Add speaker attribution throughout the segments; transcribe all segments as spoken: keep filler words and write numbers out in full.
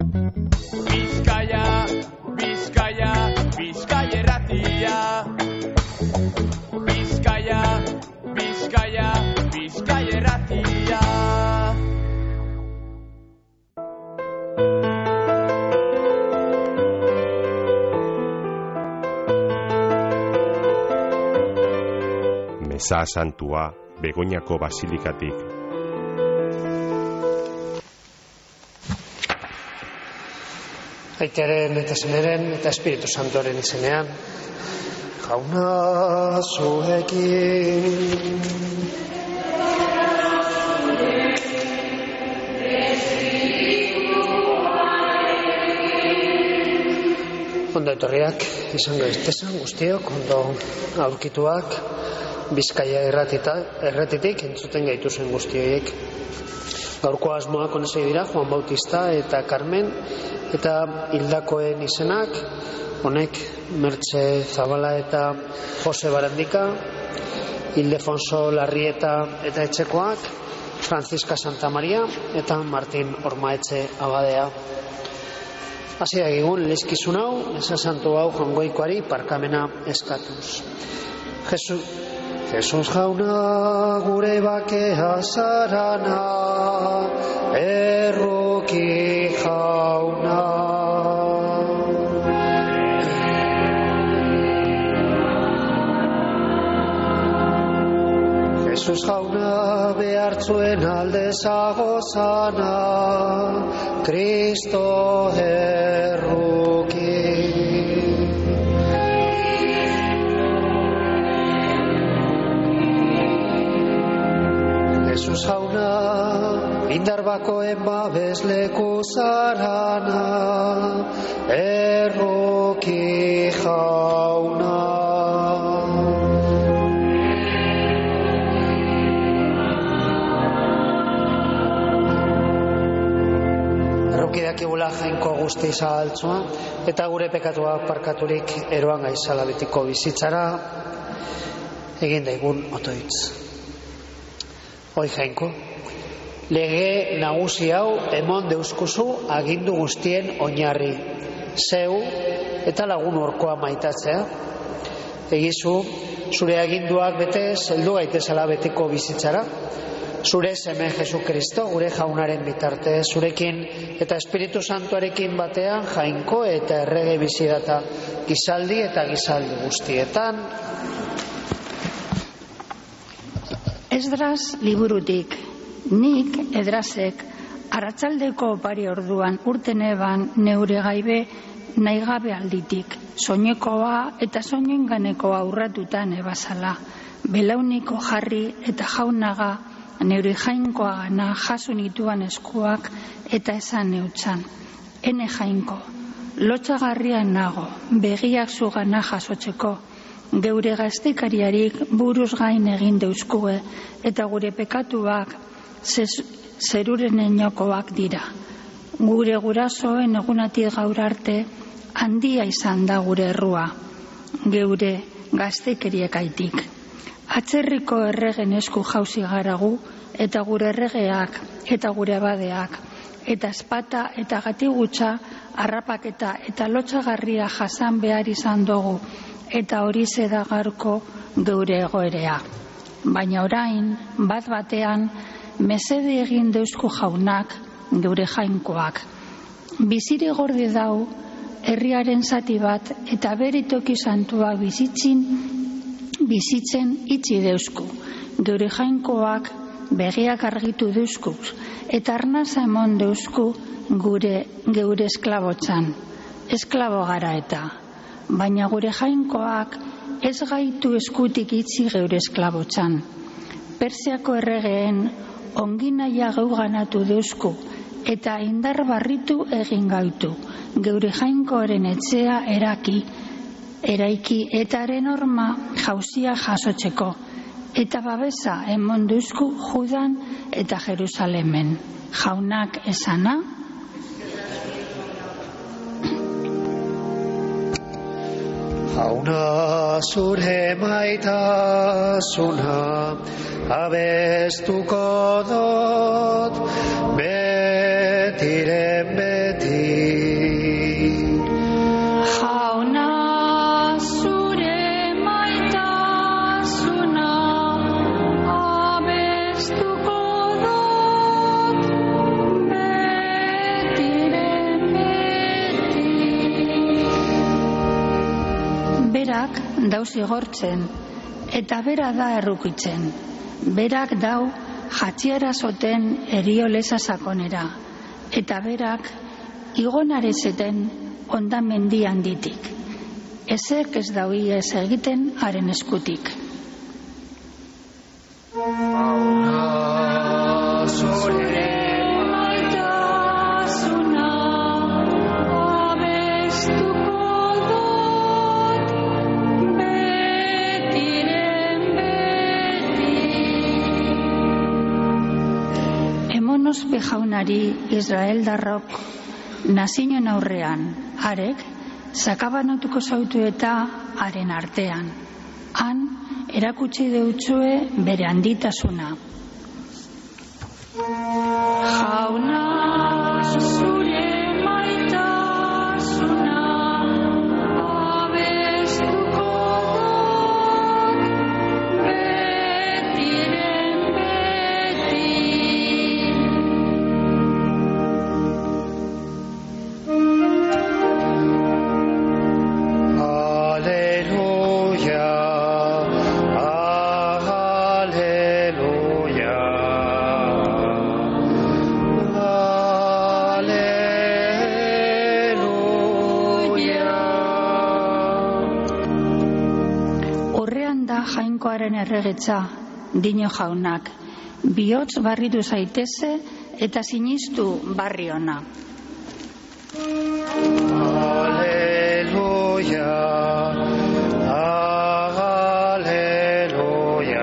Speaker 1: Bizkaia, Bizkaia, Bizkaia erratia. Bizkaia, Bizkaia, Bizkaia erratia.
Speaker 2: Meza santua Begoñako basilikatik.
Speaker 3: Aitaren eta Senaren eta Espiritu Santoren izenean. Jauna zuekin. Ondo etorriak izan gaiztezan guztiok, ondo aurkituak Bizkaia erratita, erratitik entzuten gaituzen guztioiek. Gaurko asmoak honezei dira Juan Bautista eta Carmen eta hildakoen izenak, honek Mertxe Zabala eta Jose Barandika, Ildefonso Larrieta eta etxekoak, Franziska Santa Maria eta Martin Ormaetxe abadea. Hasi egun lezkizun hau, eza santu hau jongoikoari parkamena eskatuz. Jesus, Jesus jauna gure bakea zarana, erruki jauna. Jesus jauna behartzuen alde zagozana, Kristo erruki. Jesus jauna indarbakoen babesleku zarana, erruki jauna. Dakigula jainko guzti zahaltzua eta gure pekatuak parkaturik eroan gaizala betiko bizitzara egin daigun otoitz. Hoi jainko, lege nagusi hau emon deuskuzu agindu guztien oinarri, zeu eta lagun horkoa maitatzea. Egizu, zure aginduak bete zeldu gaitezala betiko bizitzara, zure seme Jesu Kristo, gure jaunaren bitarte, zurekin eta Espiritu Santuarekin batean jainko eta errege bizidata gizaldi eta gizaldi guztietan.
Speaker 4: Esdras liburutik, nik Edrazek arratsaldeko opari orduan urten eban neure gaibe naigabe alditik, soinekoa eta soinenganekoa urratutan ebazala, belauniko jarri eta jaunaga neure jainkoa gana jaso nituan eskuak eta esan neutzan. Ene jainko, lotxagarrian nago, begiak zugana jasotzeko, geure gaztekariarik buruz gain egin deuzkue eta gure pekatuak zeruren enokoak dira. Gure gurasoen egunatik gaur arte handia izan da gure errua, geure gaztekeriekaitik. Atzerriko erregen esku jauzi garagu eta gure erregeak eta gure abadeak eta espata eta gatigutza harrapaketa eta lotxagarria jasan behar izan dugu eta hori zedagarko geure egoerea. Baina orain, bat batean, mesede egin deuzku jaunak geure jainkoak. Bizire gorde dau, herriaren zati bat eta beritoki santua bizitzin bizitzen itzi deuzku. Geure jainkoak begiak argitu deuzku eta arnaza emon deuzku gure geure esklabotzan. Esklabo gara eta. Baina gure jainkoak ez gaitu eskutik itzi geure esklabotzan. Persiako erregeen onginaia geu ganatu deuzku eta indar barritu egin gaitu. Geure jainkoaren etxea eraki eraiki eta haren horma jauzia jasotzeko, eta babesa emon duzku Judan eta Jerusalemen. Jaunak esana?
Speaker 3: Jauna zure maitasuna abestuko dut betiren beti.
Speaker 4: dau zigortzen, eta bera da errukitzen. Berak dau jatziara zoten erioleza sakonera, eta berak igonarezeten ondamendi handitik. Ezek ez daui ez egiten haren eskutik. Emonospe jaunari Israel darrok nazioen aurrean, arek, sakabanatuko zautu eta haren artean. Han, erakutsi deutsue bere handitasuna. Jauna, zure maitasuna, abestuko dut, betiren beti. Jainkoaren erregetza, dino jaunak, bihotz barritu zaiteze eta sinistu barri ona.
Speaker 3: Aleluia, aleluia,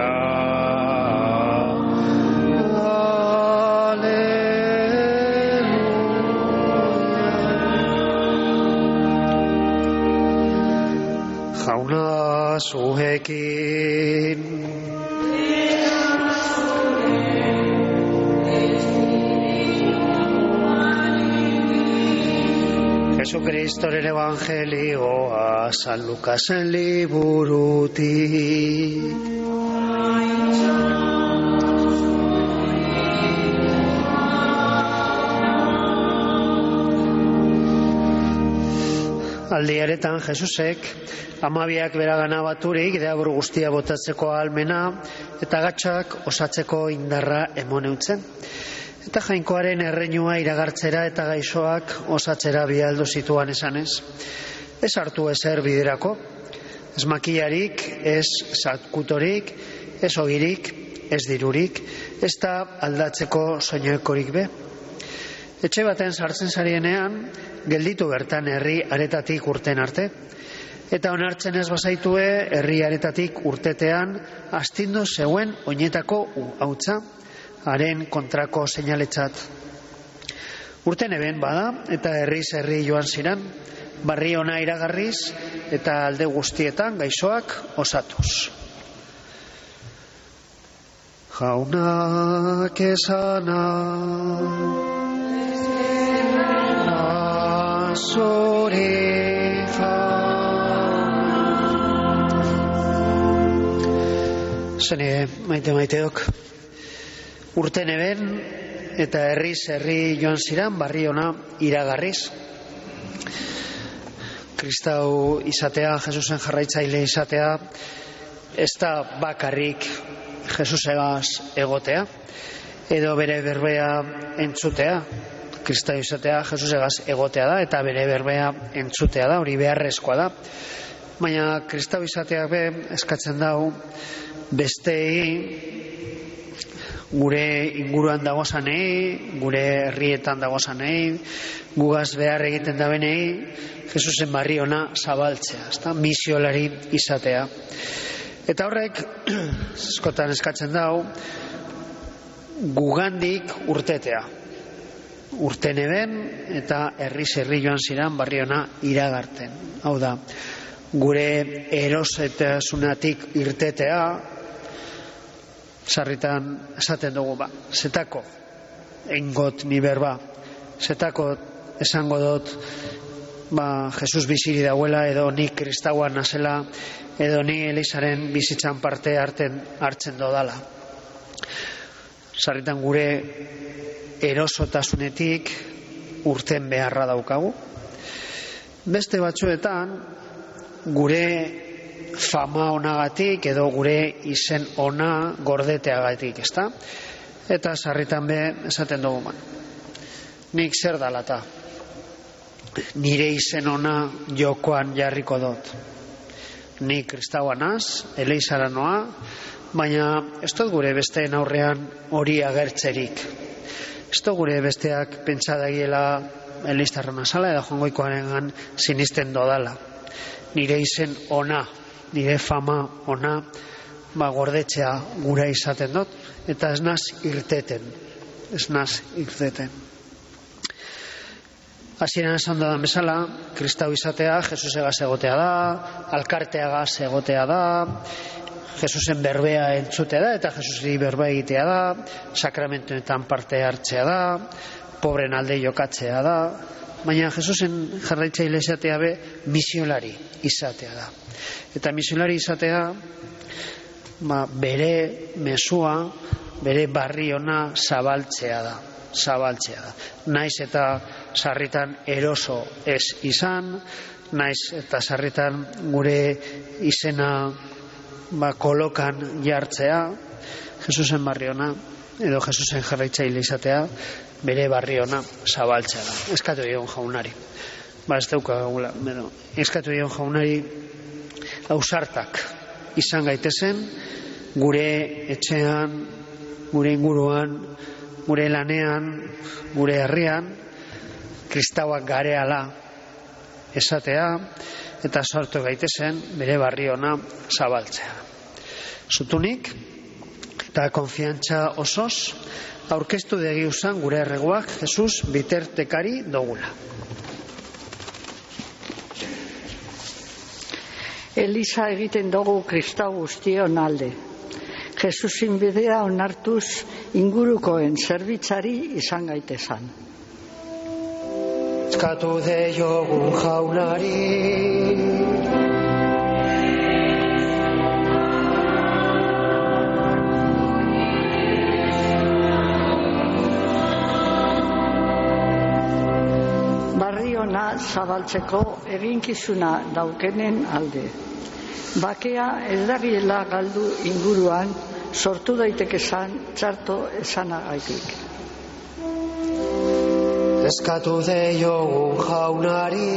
Speaker 3: aleluia. Jauna zuekin. Jesucristoren evangelioa San Lukasen liburutik. Aldiaretan Jesusek amabiak beragana baturik deabru guztia botatzeko ahalmena eta gatsak osatzeko indarra emoneutzen. Eta jainkoaren erreinua iragartzera eta gaixoak osatzera bialdu zituan esanez. Ez hartu ezer biderako, ez makillarik, ez zakutorik, ez ogirik, ez dirurik, ez da aldatzeko soinuekorik be. Etxe baten sartzen zarienean, gelditu bertan herri aretatik urten arte. Eta onartzen ez bazaitue herri aretatik urtetean astindu zeuen oinetako hautza, haren kontrako seinaletzat. Urten eben bada eta herriz herri joan ziran, barri ona iragarriz eta alde guztietan gaixoak osatuz. Jaunak esana zure jauna. Zene maite maiteok. Urten eben eta herriz herri joan ziran barri ona iragarriz. Kristau izatea, Jesusen jarraitzaile izatea, ez da bakarrik Jesusegaz egotea, edo bere berbea entzutea. Kristau izatea, Jesusegaz egotea da, eta bere berbea entzutea da, hori beharrezkoa da. Baina Kristau izateak be eskatzen dau bestei, gure inguruan dagozanei, gure herrietan dagozanei, gugaz behar egiten da benei, Jesusen barri ona zabaltzea, ezta? Misiolari izatea. Eta horrek, eskotan eskatzen dau, gugandik urtetea. Urten eben, eta herriz herri joan ziran barri ona iragarten. Hau da, gure erosetasunatik irtetea, sarritan esaten dugu ba, zetako engot ni berba, zetako esango dut ba, Jesus biziri dauela, edo ni kristauan nazela, edo ni Elizaren bizitzan parte harten hartzen dodala. Sarritan gure erosotasunetik urten beharra daukagu. Beste batzuetan gure fama onagatik edo gure izen ona gordeteagatik, ezta? Eta sarritan be esaten dugu man. Nik zer dalata? Nire izen ona jokoan jarriko dut. Ni kristaua naz, eleizara noa, baina ez dut gure besteen aurrean hori agertzerik. Ez dut gure besteak pentsa dagiela eleizarra nazala edo jongoikoarengan sinisten dodala. Nire izen ona, nire fama ona, ba gordetzea gura izaten dut, eta ez naz irteten, ez naz irteten. Hasieran esan dudan bezala, kristau izatea Jesusegaz egotea da, alkarteagaz egotea da, Jesusen berbea entzutea da, eta Jesusi berba egitea da, sakramentuetan parte hartzea da, pobren alde jokatzea da, baina Jesusen jarraitzaile izatea be misionari izatea da. Eta misionari izatea ba, bere mesua, bere barri ona zabaltzea da. Zabaltzea da. Naiz eta sarritan eroso ez izan, naiz eta sarritan gure izena ba, kolokan jartzea, Jesusen barri ona, edo Jesusen jarraitzaile izatea, bere barri ona zabaltzea da. Eskatu dion jaunari. Ba, ez dauka gula, edo, eskatu dion jaunari ausartak izan gaitezen, gure etxean, gure inguruan, gure lanean, gure herrian, kristauak gareala esatea, eta sortu gaitezen bere barri ona zabaltzea. Zutunik eta konfiantza osoz aurkeztu degi usan gure erreguak Jesus bitertekari dogula.
Speaker 5: Eliza egiten dugu kristau guztion alde. Jesusin bidea onartuz ingurukoen zerbitzari izan gaitezan.
Speaker 3: Eskatu deiogun jaunari,
Speaker 5: barri ona zabaltzeko eginkizuna daukenen alde. Bakea ez dagiela galdu inguruan sortu daiteke esan txarto esanagaitik.
Speaker 3: eskatu deiogun jaunari,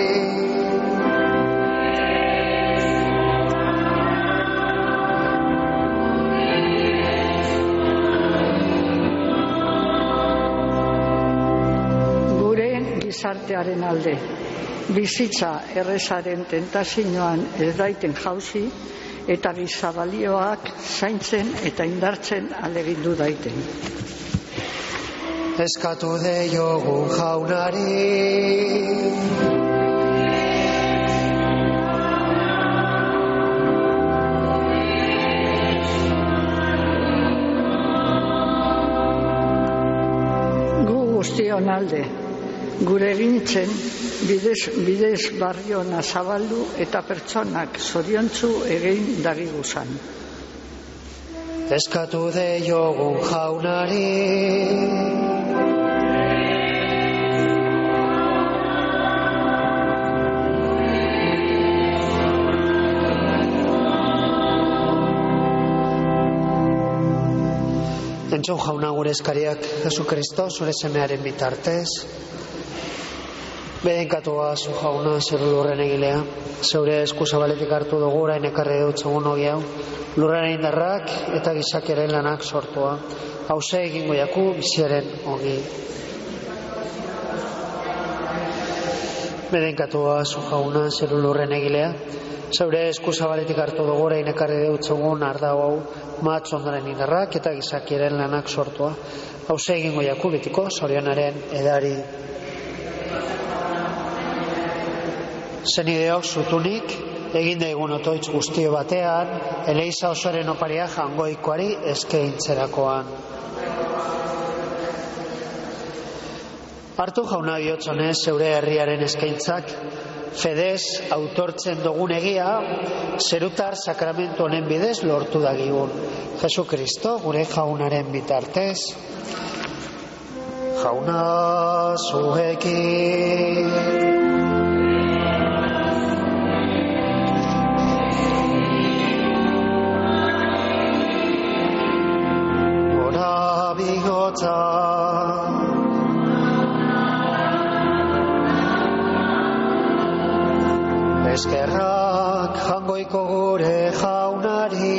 Speaker 5: gizartearen alde, bizitza errezaren tentazioan ez daiten jauzi eta gizabalioak zaintzen eta indartzen alegindu daiten.
Speaker 3: eskatu deiogun jaunari,
Speaker 5: gu guztion alde, gure gintzen bidez, bidez barriona zabaldu eta pertsonak zoriontzu egin dagiguzan.
Speaker 3: eskatu deiogun jaunari, entzun jauna gure eskariak Jesu Kristo zure semearen bitartez. Bedenkatu zu jauna zeru lurren egilea, zeure eskuzabaletik hartu dugu orain ekarri dutzegun ogi hau, lurraren indarrak eta gizakiaren lanak sortua, hauze egingo jaku biziaren ogi. Bedenkatu zu jauna zeru lurren egilea, zeure eskuzabaletik hartu dugu orain ekarri dutzegun ardau hau, matz ondoren indarrak eta gizakiaren lanak sortua, hauze egingo jaku betiko zorionaren edari. Zenideok zutunik, egin daigun otoitz guztio batean, Eleiza osoaren oparia jangoikoari eskeintzerakoan. Hartu jauna bihotzonez zeure herriaren eskaintzak, fedez autortzen dugun egia, zerutar sakramentu honen bidez lortu dagigun. Jesu Kristo gure jaunaren bitartez. Jauna zuekin. Eskerrak jangoiko gure jaunari.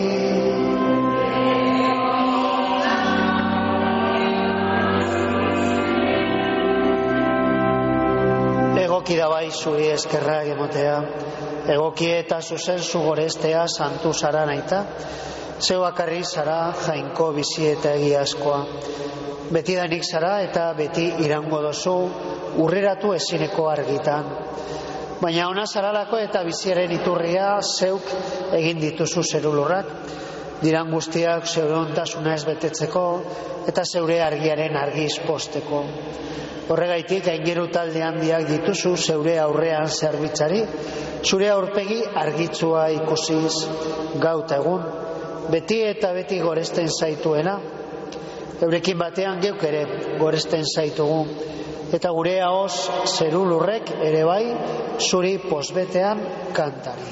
Speaker 3: Egoki da bai zuri eskerrak emotea, egoki eta zuzen zu gorestea santu zara naita, zeu bakarri zara jainko bizi eta egiazkoa. Betidanik zara eta beti irango dozu urreratu ezineko argitan. Baina ona zaralako eta biziaren iturria zeuk egin dituzu zerulurrak, diran guztiak zeure ontasuna ez betetzeko eta zeure argiaren argiz posteko. Horregaitik aingeru talde handiak dituzu zeure aurrean zerbitzari, zure aurpegi argitzua ikusiz gauta egun, beti eta beti goresten zaituena, eurekin batean geuk ere goresten zaitugu, eta gure ahoz zerulurrek ere bai zuri posbetean kantari.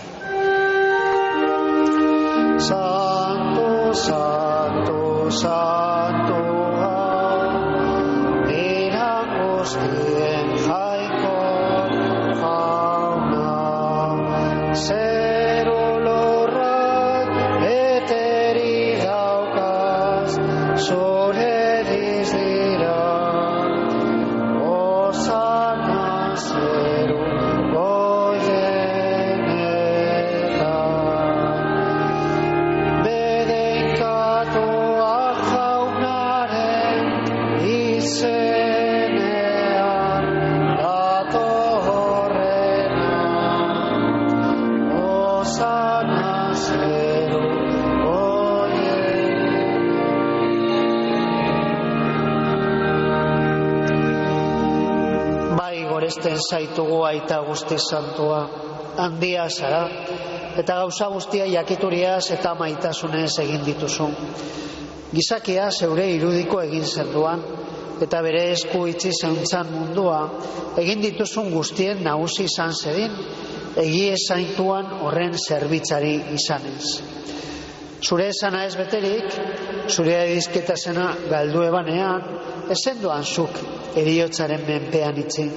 Speaker 3: Santo, santo, santoa, diran guztien jaiko jauna, zerulurrak eteri daukaz, zure dizdira, osana zeru goienetan, bedeinkatoa jaunaren izenean datorrena, osana zeru bai goresten zaitugu aita guzti santua, handia zara, eta gauza guztia jakituriaz eta maitasunez egin dituzu. Gizakia zeure irudiko egin zenduan, eta bere esku itzi zeuntzan mundua, egin dituzun guztien nagusi izan zedin, egie zaintuan horren zerbitzari izanez. Zure esana ez beterik, zure edizketasena galdu ebanean, ezendoan zuk eriotzaren menpean itzi.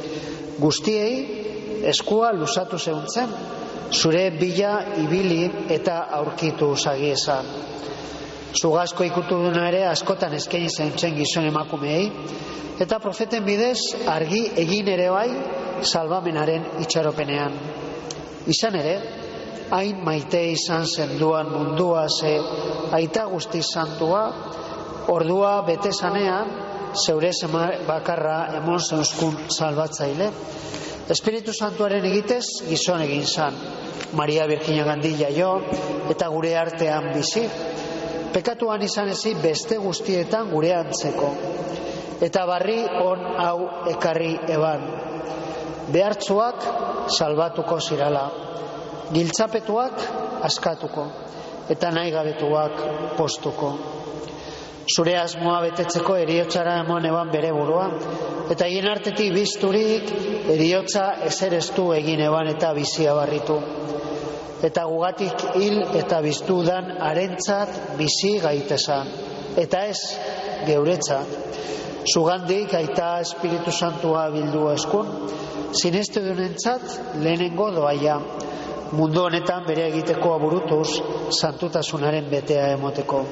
Speaker 3: Guztiei eskua luzatu zeuntzen, zure bila ibili eta aurkitu zagiezan. Zugazko ikutuduna ere askotan eskaini zeuntzen gizon emakumeei, eta profeten bidez argi egin ere bai salbamenaren itxaropenean. Izan ere, hain maite izan zenduan mundua ze aita guzti santua, ordua betezanean zeure sema bakarra emon zeuzkun salbatzaile. Espiritu Santuaren egitez gizon egin zan, Maria Birjina gandi jaio eta gure artean bizi, pekatuan izan ezi beste guztietan gure antzeko, eta barri on hau ekarri eban, behartzuak salbatuko zirala, giltzapetuak askatuko, eta nahi gabetuak postuko. Zure asmoa betetzeko eriotzara emon eban bere burua, eta hien artetik bizturik eriotza ezerestu egin eban eta bizia barritu. Eta gugatik hil eta biztudan harentzat bizi gaitezan, eta ez geuretzat. Zugandik aita Espiritu Santua bildu eskun, sineste dunentzat lehenengo doaia, mundu honetan bere egiteko aburutuz, santutasunaren betea emoteko.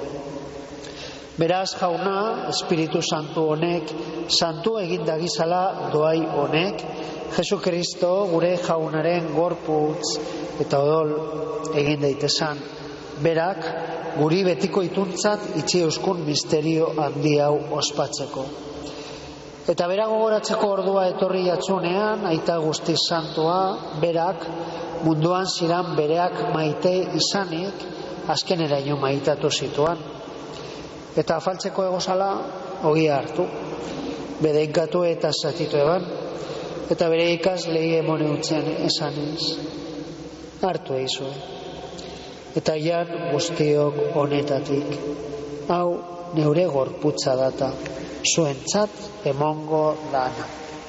Speaker 3: Beraz jauna, Espiritu Santu honek, santu egindagizala doai honek, Jesu Kristo gure jaunaren gorputz eta odol egin daitezan. Berak, guri betiko ituntzat itxi euskun misterio handi hau ospatzeko. Eta berak gogoratzeko ordua etorri jatzunean, aita guzti santua, berak, munduan ziran bereak maite izanik, azkeneraino maitatu zituan. Eta afaltzeko egozala, ogia hartu, bedeinkatu eta zatitu eban, eta bere ikaslei emone utzen esanez, hartu eizue. Eta jan guztiok honetatik, hau neure gorputza data, zuentzat emongo dana.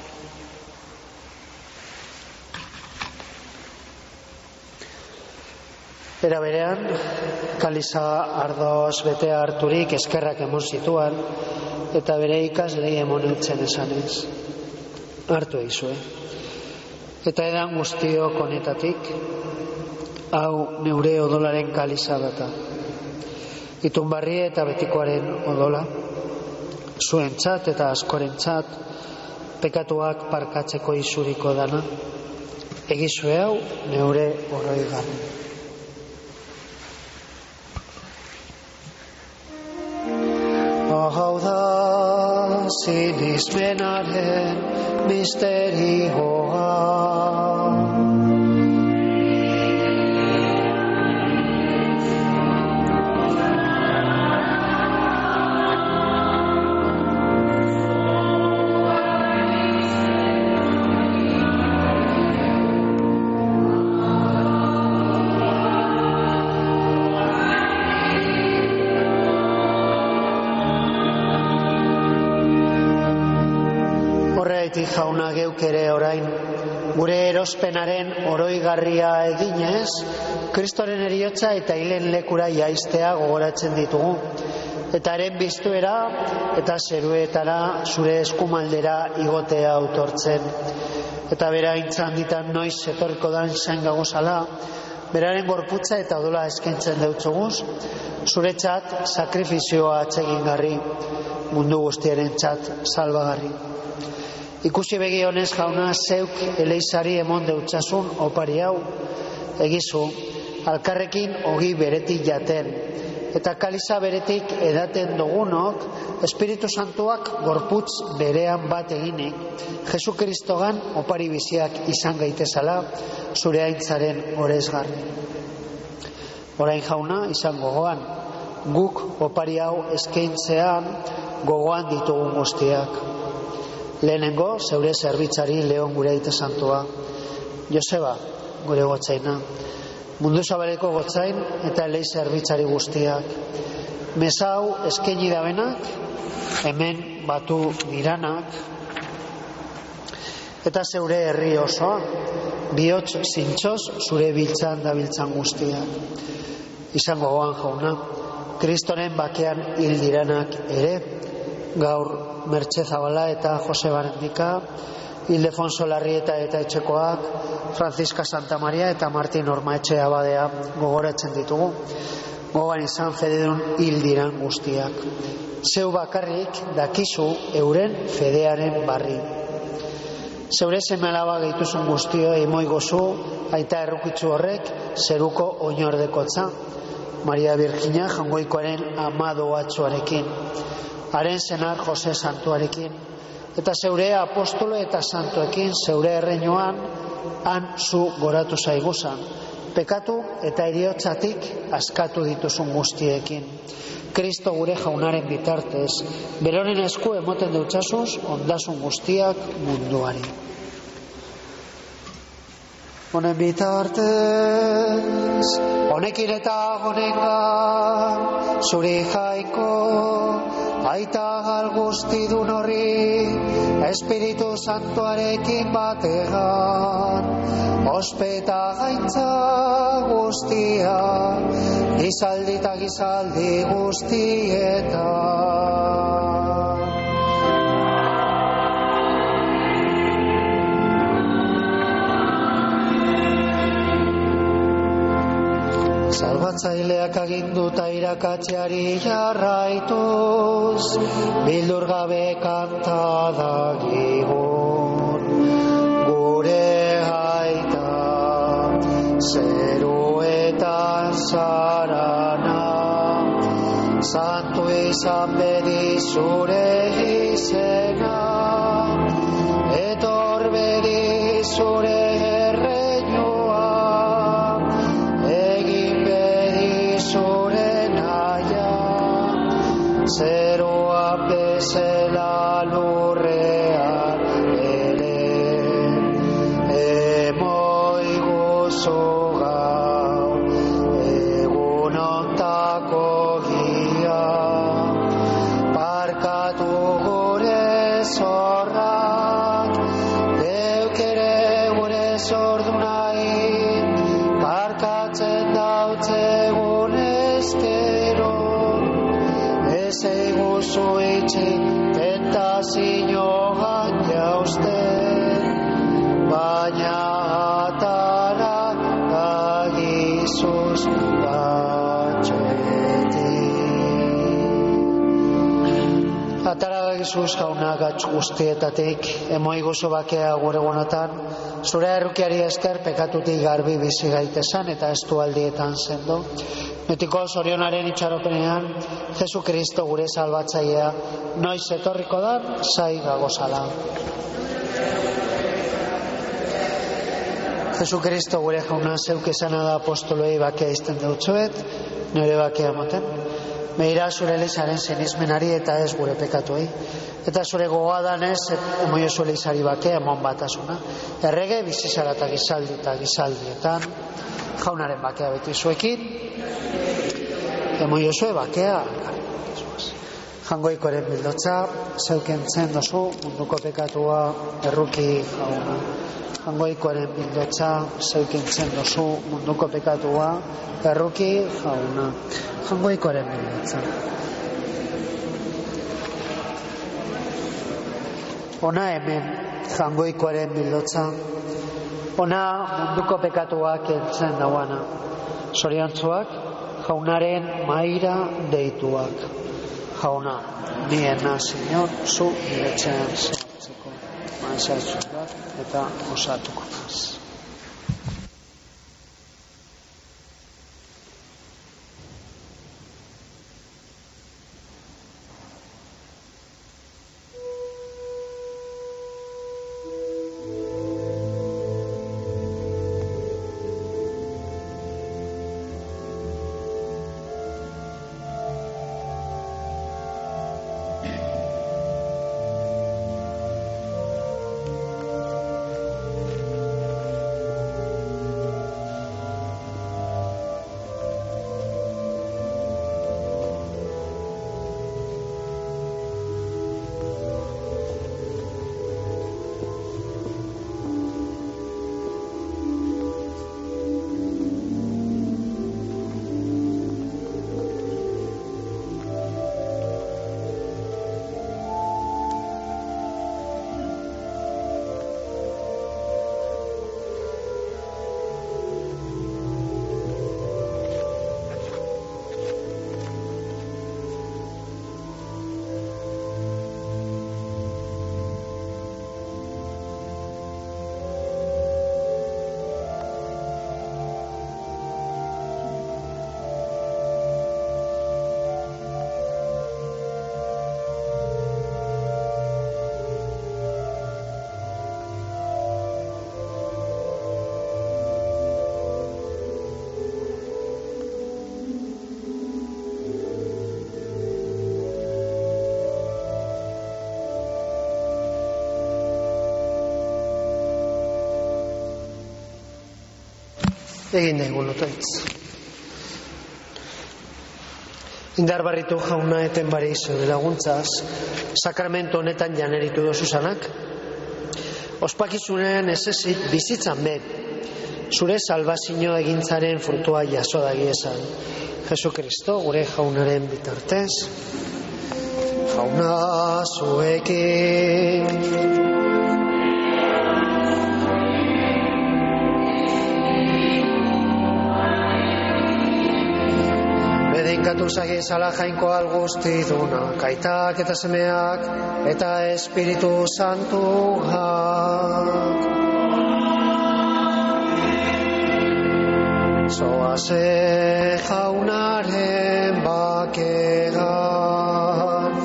Speaker 3: Era berean, kaliza ardoz betea harturik eskerrak emon zituan, eta bere ikaslei emon utzen esanez, hartu eizue. Eta edan guztiok honetatik, hau neure odolaren kaliza data. Itunbarri eta betikoaren odola, zuentzat eta askorentzat, pekatuak parkatzeko izuriko dana, egizue hau neure oroigarri. Hau da sinismenaren misterioa, jauna geuk ere orain, gure erospenaren oroigarria eginez, Kristoren heriotza eta hilen lekura jaistea gogoratzen ditugu. Eta haren biztuera eta zeruetara zure eskumaldera igotea autortzen. Eta bera intzanditan noiz etorriko dan zain gagozala, beraren gorputza eta odola eskaintzen deutzoguz, zuretzat sakrifizioa atsegingarri, mundu guztiaren txat salbagarri. Ikusi begi honez jauna zeuk eleizari emon deutsasun opari hau, egizu, alkarrekin ogi beretik jaten, eta kaliza beretik edaten dugunok, Espiritu Santuak gorputz berean bat eginik, Jesu Kristogan opari biziak izan gaitezala, zure aintzaren gorezgarri. Orain jauna, izan gogoan, guk opari hau eskaintzean gogoan ditugun guztiak. Lehenengo, zeure zerbitzari Leon gure aite santua, Joseba gure gotzaina, mundu zabaleko gotzain eta elei zerbitzari guztiak. Meza hau eskaini dabenak, hemen batu diranak, eta zeure herri osoa, bihotz zintxoz zure biltzan da biltzan guztiak. Izango goan jauna, Kristoren bakean hil diranak ere, gaur Mertxe Zabala eta Jose Barendika, Ildefonso Larrieta eta etxekoak, Franziska Santa Maria eta Martin Ormaetxe abadea gogoratzen ditugu. Gogan izan fededun hil diran guztiak. Zeu bakarrik dakizu euren fedearen barri. Zeure seme-alaba gehituzun guztio emoi gozu, aita errukitzu horrek zeruko oinordekotza, Maria Virginia jangoikoaren amado atxoarekin, haren senar Jose Santuarekin, eta zeure apostolo eta santuekin zeure erreinuan han zu goratu zaiguzan, pekatu eta heriotzatik askatu dituzun guztiekin. Kristo gure jaunaren bitartez, beronen esku emoten deutsasuz ondasun guztiak munduari. Honen bitartez, honekin eta honengan, zuri jaiko, aita gal guztidun horri, Espiritu Santuarekin bategan, ospeta gaitza guztia, gizaldi eta gizaldi guztietan. Salbatzaileak aginduta irakatzeari jarraituz, bildur gabe kanta dagigun, gure aita, zeruetan sarana, santu izan bedi zure izena, etor bedi zure zeroa bezela lurrean ere, emoi gozo gau, egun ontako gia, parkatu gure zorrak, deuk ere gure Jesus jauna gatz guztietatik, emoi gozo bakea gure gonotan, zure errukiari esker pekatutik garbi bizi gaitesan eta estu aldietan sendo. Betiko zorionaren itxaropenean, Jesu Kristo gure salbatzailea, noiz etorriko da, zai gagozala. Jesu Kristo gure jauna zeuk esana da apostoloi bakea izten deutzuet, nire bakea moten. Meira zure elizaren zenizmenari eta ez gure pekatuei. Eta zure gogoadan ez, emoio zure elizari bakea emon batasuna. Errege bizizara eta gizaldi eta gizaldietan, jaunaren bakea beti zuekin, emoio zue bakea, jangoikoren bildotza, zeukentzen dozu, munduko pekatua erruki jauna. Jangoikoaren bildotza, zeukentzen dozu, munduko pekatua erruki jauna. Jangoikoaren bildotza. Ona hemen, jangoikoaren bildotza. Ona munduko pekatuak entzen dauana. Zoriontzuak, jaunaren maira deituak. Jauna, niena, Señor, zu niretzean zertzeko. Maizatzuak eta osatuko naz. Egin da egun otoitz. Indar barritu jauna eten bari zure laguntzaz, sakramentu honetan janeritu dozu zanak, ospakizunean ez ezik bizitzan ben, zure salbazio egintzaren frutua jaso dagiezan. Jesu Kristo gure jaunaren bitartez, jauna zuekin. Bedeinkatu zagizala jainko alguzti duna, kaitak eta semeak, eta Espiritu Santuak. Zoaze jaunaren bakean.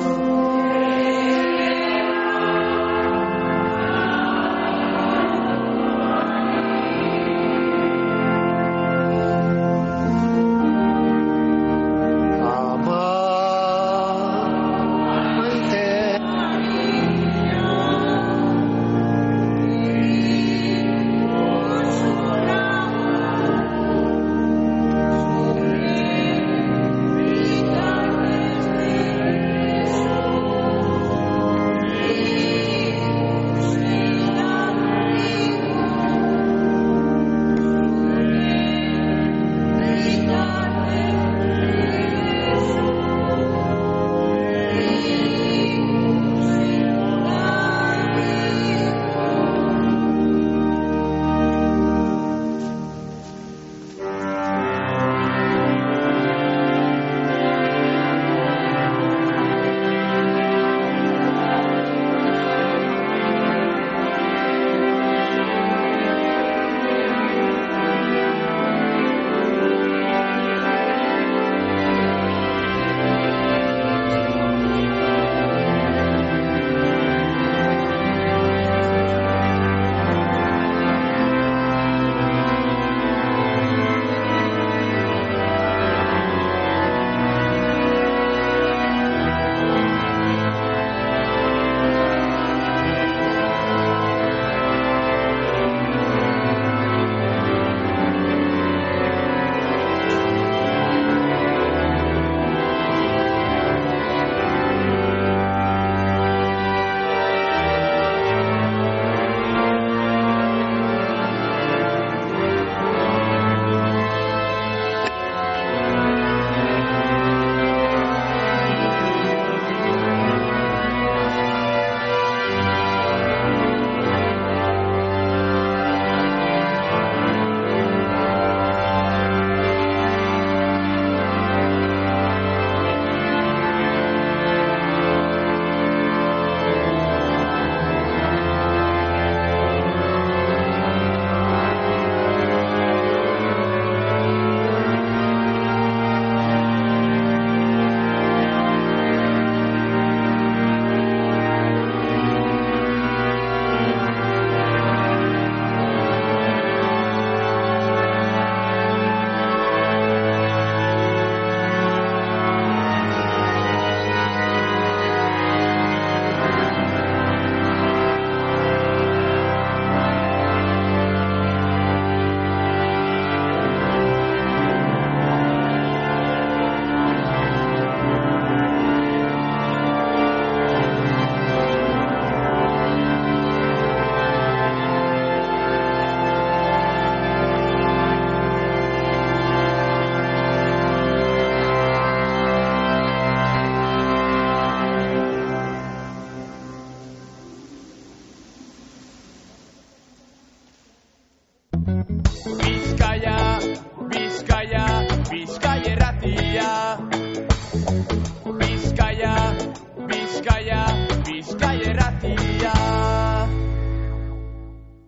Speaker 1: erratia.